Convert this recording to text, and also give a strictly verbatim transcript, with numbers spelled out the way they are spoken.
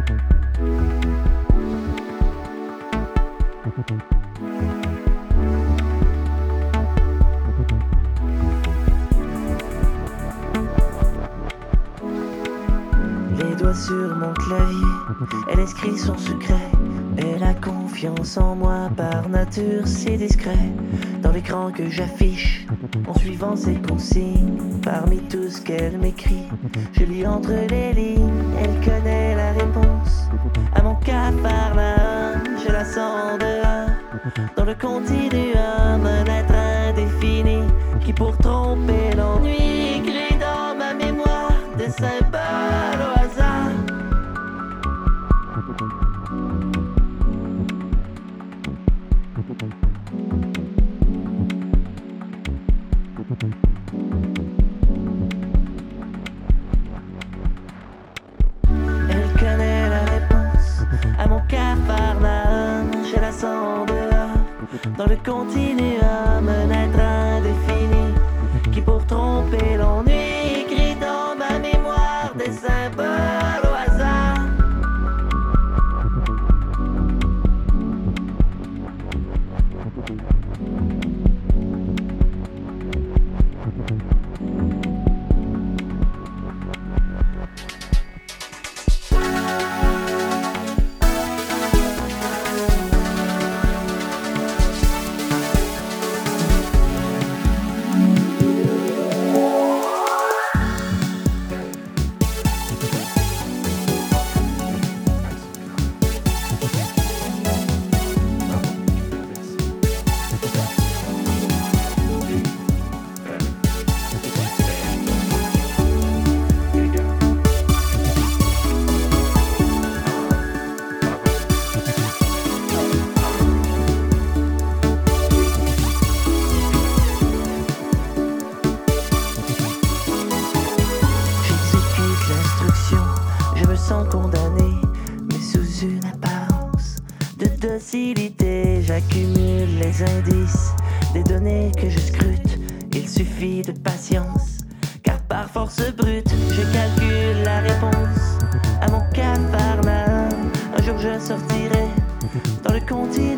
Les doigts sur mon clavier, elle inscrit son secret. Elle a confiance en moi, par nature c'est discret. Dans l'écran que j'affiche, en suivant ses consignes, parmi tout ce qu'elle m'écrit, je lis entre les lignes. Elle connaît la réponse à mon cafarnaum, je la sens dehors, dans le continuum, un être indéfini qui pour tromper l'ennui écrit dans ma mémoire des symboles au hasard. Elle connaît la réponse à mon cafarnaum, je la sens dehors, dans le continuum, un être indéfini qui pour tromper l'ennui écrit dans ma mémoire des symboles au hasard. Je me sens condamné, mais sous une apparence de docilité. J'accumule les indices, des données que je scrute. Il suffit de patience, car par force brute, je calcule la réponse à mon cafarnaum. Un jour je sortirai dans le continent